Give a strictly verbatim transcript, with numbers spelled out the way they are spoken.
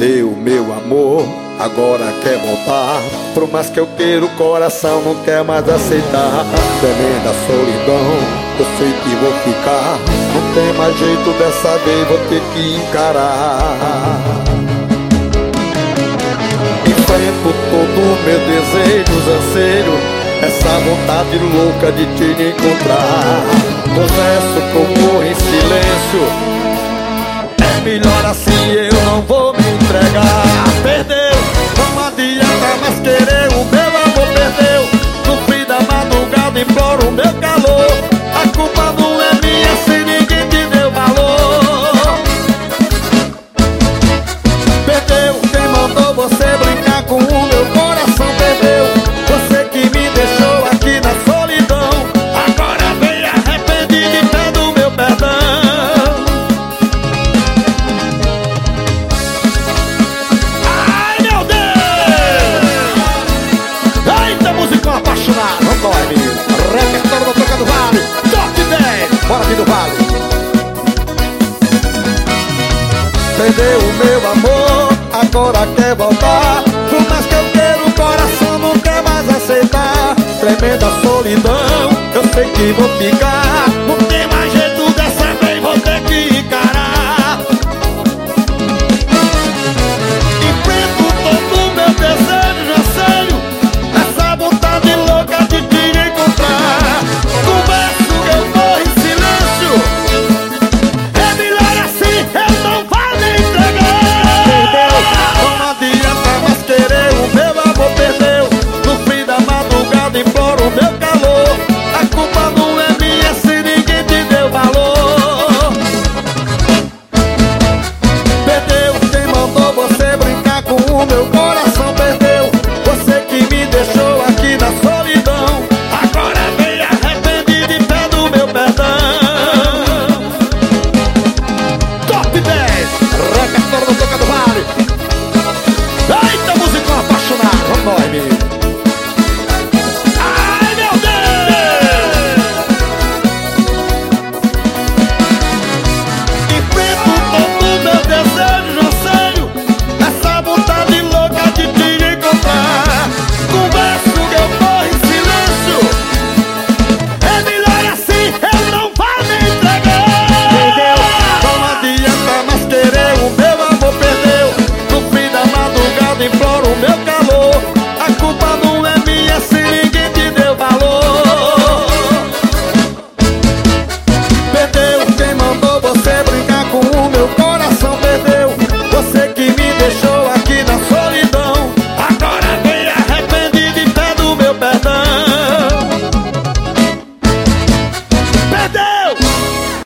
Perdeu meu amor, agora quer voltar. Por mais que eu queira, o coração não quer mais aceitar. Tremenda solidão, eu sei que vou ficar. Não tem mais jeito, dessa vez vou ter que encarar. Enfrento todo meu desejo, anseio, essa vontade louca de te encontrar. Confesso que eu morro em silêncio. É melhor assim, eu não vou me entregar. Perdeu, não adianta mais querer. O meu amor perdeu. No fim da madrugada imploro o meu calor. A culpa não é minha se ninguém te deu valor. Perdeu, quem mandou você brincar com o meu coração. Perdeu, você que me deixou aqui na solidão. Agora vem arrependido e pede o meu perdão. Apaixonado, não dói, menino. Repertório da Toca do Vale, top dez, bora aqui do Vale. Perdeu o meu amor, agora quer voltar. Por mais que eu queira, o coração não quer mais aceitar. Tremenda solidão, eu sei que vou ficar.